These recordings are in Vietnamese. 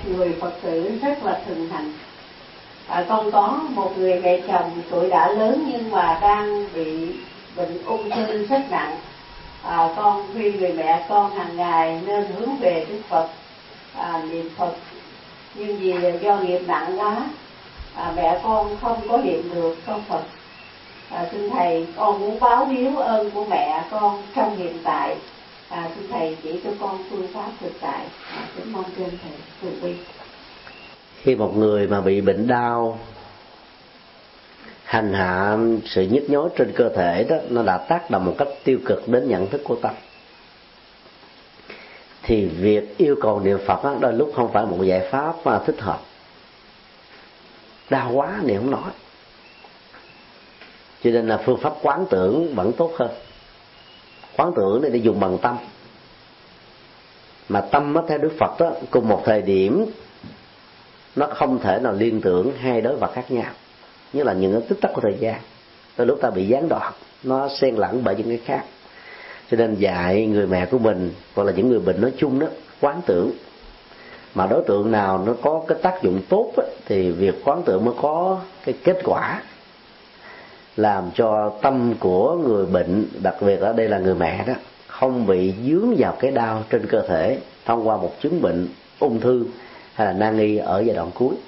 người Phật tử rất là thuần thành. Con có một người mẹ chồng tuổi đã lớn nhưng mà đang bị bệnh ung thư rất nặng. Con khuyên người mẹ con hàng ngày nên hướng về Đức Phật, niệm Phật, nhưng vì do nghiệp nặng quá, mẹ con không có niệm được con Phật. Xin thầy, con muốn báo hiếu ơn của mẹ con trong hiện tại. Xin thầy chỉ cho con phương pháp thực tại. Kính mong trên thầy từ bi. Khi một người mà bị bệnh đau hành hạ sự nhức nhối trên cơ thể đó, nó đã tác động một cách tiêu cực đến nhận thức của tâm, thì việc yêu cầu niệm Phật đó, đôi lúc không phải một giải pháp mà thích hợp. Đau quá niệm không nổi, cho nên là phương pháp quán tưởng vẫn tốt hơn. Quán tưởng này để dùng bằng tâm, mà tâm đó, theo Đức Phật đó, cùng một thời điểm nó không thể nào liên tưởng hai đối vật khác nhau, như là những cái tích tắc của thời gian. Đôi lúc ta bị gián đoạn, nó xen lẫn bởi những cái khác. Cho nên dạy người mẹ của mình hoặc là những người bệnh nói chung đó, quán tưởng. Mà đối tượng nào nó có cái tác dụng tốt đó, thì việc quán tưởng mới có cái kết quả làm cho tâm của người bệnh, đặc biệt ở đây là người mẹ đó, không bị dướng vào cái đau trên cơ thể thông qua một chứng bệnh ung thư hay là nan y ở giai đoạn cuối.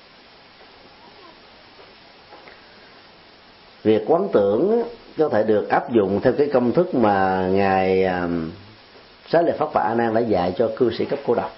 Việc quán tưởng có thể được áp dụng theo cái công thức mà ngài Xá Lợi Phất và A Nan đã dạy cho cư sĩ cấp cô độc.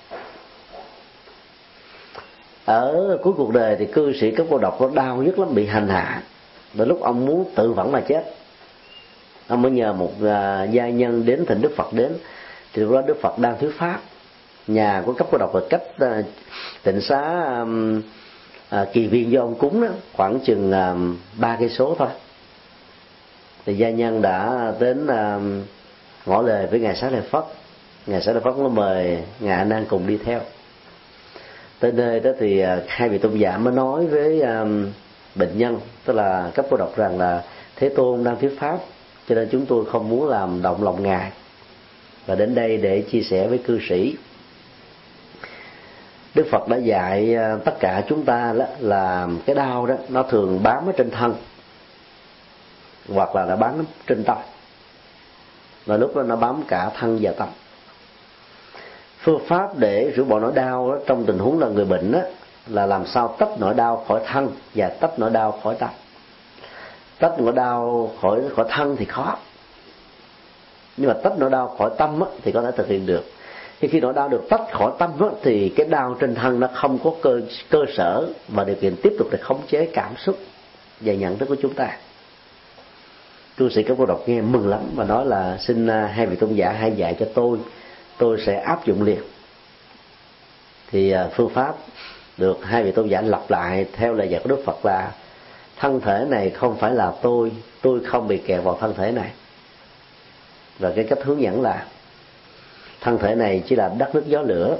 Ở cuối cuộc đời thì cư sĩ cấp cô độc nó đau nhất lắm, bị hành hạ. Đến lúc ông muốn tự vẫn mà chết, ông mới nhờ một gia nhân đến thỉnh Đức Phật đến. Thì lúc đó Đức Phật đang thuyết pháp. Nhà của cấp cô độc là cách tịnh xá Kỳ Viên do ông cúng đó, khoảng chừng 3 cây số thôi. Thì gia nhân đã đến ngỏ lời với ngài Xá Lợi Phất. Ngài Xá Lợi Phất nó mời ngài A Nan cùng đi theo. Tới nơi đó thì hai vị tôn giả mới nói với bệnh nhân, tức là cấp cô độc, rằng là Thế Tôn đang thuyết pháp, cho nên chúng tôi không muốn làm động lòng ngài, và đến đây để chia sẻ với cư sĩ. Đức Phật đã dạy tất cả chúng ta đó là cái đau đó nó thường bám ở trên thân hoặc là nó bám trên tâm, và lúc đó nó bám cả thân và tâm. Phương pháp để rũ bỏ nỗi đau đó, trong tình huống là người bệnh đó, là làm sao tách nỗi đau khỏi thân và tách nỗi đau khỏi tâm. Tách nỗi đau khỏi thân thì khó, nhưng mà tách nỗi đau khỏi tâm á, thì có thể thực hiện được. Nhưng khi nỗi đau được tách khỏi tâm á, thì cái đau trên thân nó không có cơ sở và điều kiện tiếp tục để khống chế cảm xúc và nhận thức của chúng ta. Cư sĩ cấp cô độc nghe mừng lắm và nói là xin hai vị tôn giả hãy dạy cho tôi sẽ áp dụng liền. Thì phương pháp được hai vị tôn giả lặp lại theo lời dạy của Đức Phật là: thân thể này không phải là tôi không bị kẹt vào thân thể này. Và cái cách hướng dẫn là thân thể này chỉ là đất nước gió lửa,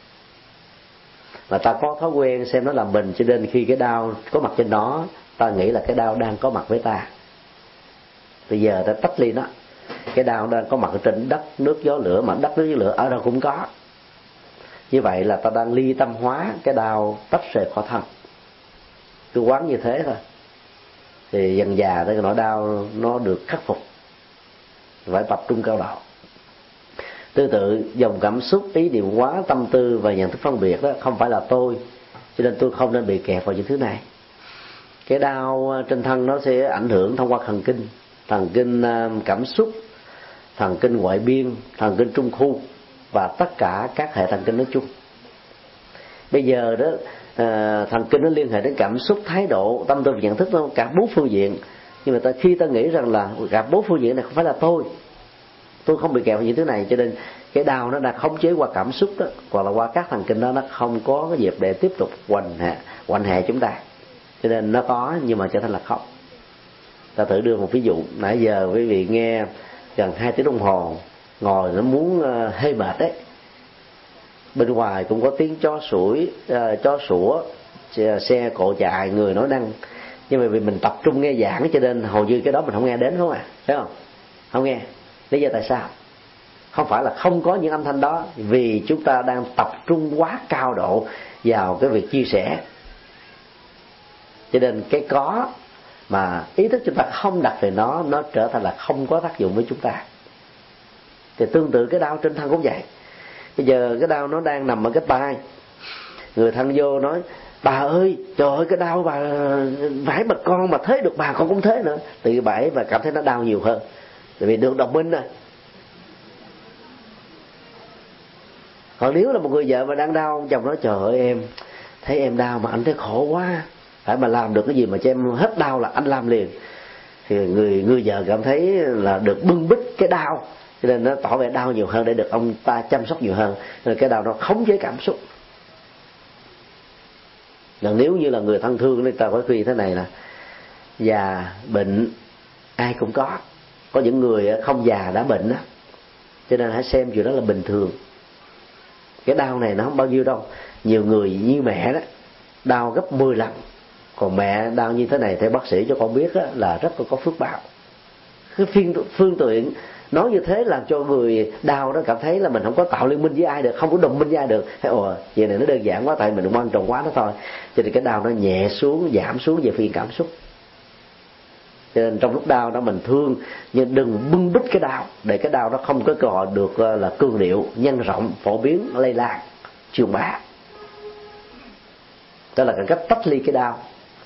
và ta có thói quen xem nó là mình, cho nên khi cái đau có mặt trên nó, ta nghĩ là cái đau đang có mặt với ta. Bây giờ ta tách ly nó, cái đau đang có mặt ở trên đất nước gió lửa, mà đất nước gió lửa ở đâu cũng có. Như vậy là ta đang ly tâm hóa cái đau tách rời khỏi thân. Cứ quán như thế thôi, thì dần dà cái nỗi đau nó được khắc phục. Phải tập trung cao độ. Tương tự, dòng cảm xúc, ý niệm hóa, tâm tư và nhận thức phân biệt đó không phải là tôi, cho nên tôi không nên bị kẹt vào những thứ này. Cái đau trên thân nó sẽ ảnh hưởng thông qua thần kinh cảm xúc, thần kinh ngoại biên, thần kinh trung khu và tất cả các hệ thần kinh nói chung. Bây giờ đó thần kinh nó liên hệ đến cảm xúc, thái độ, tâm tư và nhận thức, nó cả 4 phương diện. Nhưng mà khi ta nghĩ rằng là cả 4 phương diện này không phải là tôi không bị kẹt vào những thứ này, cho nên cái đau nó đã khống chế qua cảm xúc đó, hoặc là qua các thần kinh đó, nó không có cái dịp để tiếp tục hoành hạ chúng ta. Cho nên nó có nhưng mà trở thành là không. Ta thử đưa một ví dụ. Nãy giờ quý vị nghe gần 2 tiếng đồng hồ, ngồi nó muốn hơi mệt đấy. Bên ngoài cũng có tiếng chó sủa, xe cộ chạy, người nói năng. Nhưng mà vì mình tập trung nghe giảng cho nên hầu như cái đó mình không nghe đến, không à? Phải không? Không nghe. Lý do tại sao? Không phải là không có những âm thanh đó, vì chúng ta đang tập trung quá cao độ vào cái việc chia sẻ, cho nên cái có mà ý thức chúng ta không đặt về nó trở thành là không có tác dụng với chúng ta. Thì tương tự cái đau trên thân cũng vậy. Bây giờ cái đau nó đang nằm ở cái tai, người thân vô nói: bà ơi, trời ơi, cái đau bà phải mà con mà thế được bà con cũng thế nữa. Từ bảy và cảm thấy nó đau nhiều hơn, tại vì được đồng minh rồi. Còn nếu là một người vợ mà đang đau, ông chồng nói: trời ơi em, thấy em đau mà anh thấy khổ quá, phải mà làm được cái gì mà cho em hết đau là anh làm liền. Thì người vợ cảm thấy là được bưng bít cái đau, cho nên nó tỏ vẻ đau nhiều hơn để được ông ta chăm sóc nhiều hơn. Nên cái đau nó khống chế cảm xúc. Còn nếu như là người thân thương thì ta phải khuyên thế này là: già bệnh ai cũng có những người không già đã bệnh đó, cho nên hãy xem chuyện đó là bình thường. Cái đau này nó không bao nhiêu đâu. Nhiều người như mẹ đó đau gấp 10 lần, còn mẹ đau như thế này theo bác sĩ cho con biết đó, là rất là có phước báo. Cái phương tiện nói như thế làm cho người đau đó cảm thấy là mình không có tạo liên minh với ai được, không có đồng minh với ai được. Thế vậy này nó đơn giản quá, tại mình quan trọng quá đó thôi. Cho nên cái đau nó nhẹ xuống, giảm xuống về phiền cảm xúc. Cho nên trong lúc đau đó mình thương, nhưng đừng bưng bít cái đau, để cái đau đó không có cơ hội được là cương điệu, nhân rộng, phổ biến, lây lan, truyền bá. Đó là cái cách tách ly cái đau.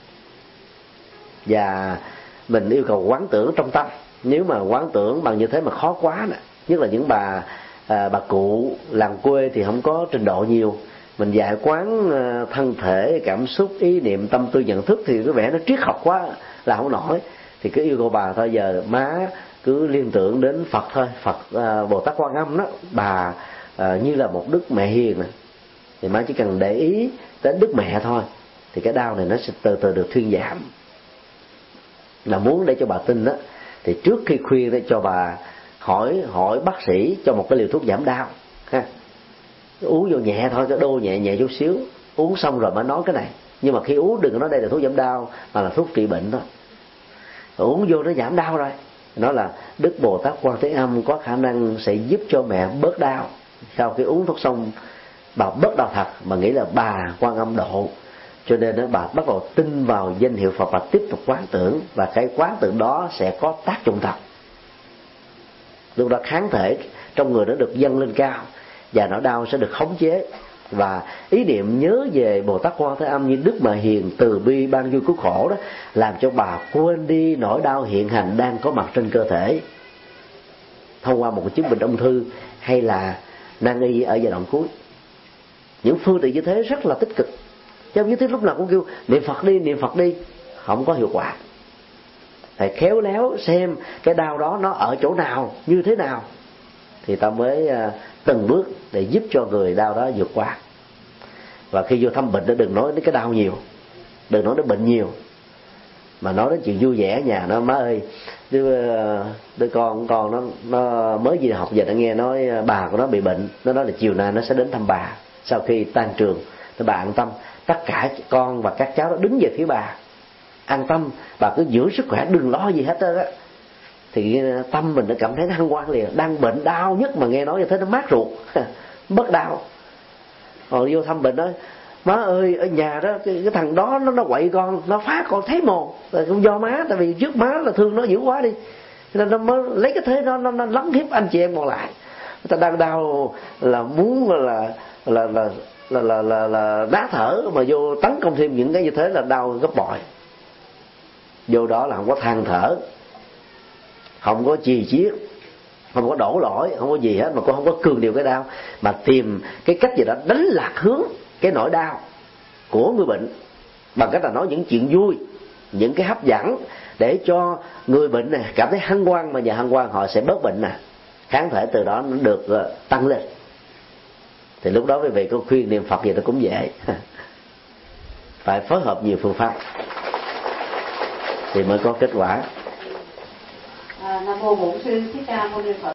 Và mình yêu cầu quán tưởng trong tâm. Nếu mà quán tưởng bằng như thế mà khó quá nè, nhất là những bà cụ làng quê thì không có trình độ nhiều, mình dạy quán thân thể, cảm xúc, ý niệm, tâm tư, nhận thức thì có vẻ nó triết học quá là không nổi. Thì cứ yêu cầu bà thôi, giờ má cứ liên tưởng đến Phật thôi, Phật Bồ Tát Quan Âm đó, bà như là một đức mẹ hiền này, thì má chỉ cần để ý đến đức mẹ thôi, thì cái đau này nó sẽ từ từ được thuyên giảm. Là muốn để cho bà tin đó, thì trước khi khuyên để cho bà hỏi bác sĩ cho một cái liều thuốc giảm đau ha. Uống vô nhẹ thôi, cái đô nhẹ chút xíu, uống xong rồi mới nói cái này. Nhưng mà khi uống đừng có nói đây là thuốc giảm đau, mà là thuốc trị bệnh thôi. Rồi uống vô nó giảm đau rồi, nó là Đức Bồ Tát Quan Thế Âm có khả năng sẽ giúp cho mẹ bớt đau. Sau khi uống thuốc xong bà bớt đau thật, mà nghĩ là bà Quan Âm độ, cho nên đó bà bắt đầu tin vào danh hiệu Phật và tiếp tục quán tưởng, và cái quán tưởng đó sẽ có tác dụng thật. Lúc đó kháng thể trong người nó được dâng lên cao, và nỗi đau sẽ được khống chế. Và ý niệm nhớ về Bồ Tát Quan Thế Âm như Đức Mẹ Hiền từ bi ban vui cứu khổ đó, làm cho bà quên đi nỗi đau hiện hành đang có mặt trên cơ thể, thông qua một cái chứng bệnh ung thư hay là nan y ở giai đoạn cuối. Những phương tiện như thế rất là tích cực. Chứ như thế lúc nào cũng kêu niệm Phật đi, không có hiệu quả. Phải khéo léo xem cái đau đó nó ở chỗ nào, như thế nào, thì ta mới từng bước để giúp cho người đau đó vượt qua. Và khi vô thăm bệnh đó, đừng nói đến cái đau nhiều, đừng nói đến bệnh nhiều, mà nói đến chuyện vui vẻ nhà nó: má ơi, đứa con nó mới đi học, giờ nó nghe nói bà của nó bị bệnh, nó nói là chiều nay nó sẽ đến thăm bà. Sau khi tan trường thì bà an tâm, tất cả con và các cháu đó đứng về phía bà, an tâm, bà cứ giữ sức khỏe, đừng lo gì hết á. Thì tâm mình nó cảm thấy nó hân hoan liền. Đang bệnh đau nhất mà nghe nói như thế nó mát ruột bớt đau. Rồi vô thăm bệnh nói: má ơi, ở nhà đó cái thằng đó nó quậy con, nó phá con thấy mồ, không do má, tại vì trước má là thương nó dữ quá đi, nên nó mới lấy cái thế nó lấn hiếp anh chị em còn lại. Người ta đang đau là muốn là đá thở, mà vô tấn công thêm những cái như thế là đau gấp bội. Vô đó là không có than thở, không có chì chiết, không có đổ lỗi, không có gì hết, mà cũng không có cường điều cái đau, mà tìm cái cách gì đó đánh lạc hướng cái nỗi đau của người bệnh bằng cách là nói những chuyện vui, những cái hấp dẫn, để cho người bệnh này cảm thấy hân hoan, mà nhờ hân hoan họ sẽ bớt bệnh nè, kháng thể từ đó nó được tăng lên. Thì lúc đó quý vị có khuyên niệm Phật gì nó cũng dễ. Phải phối hợp nhiều phương pháp thì mới có kết quả. Nam mô Bổn Sư Thích Ca Mâu Ni Phật.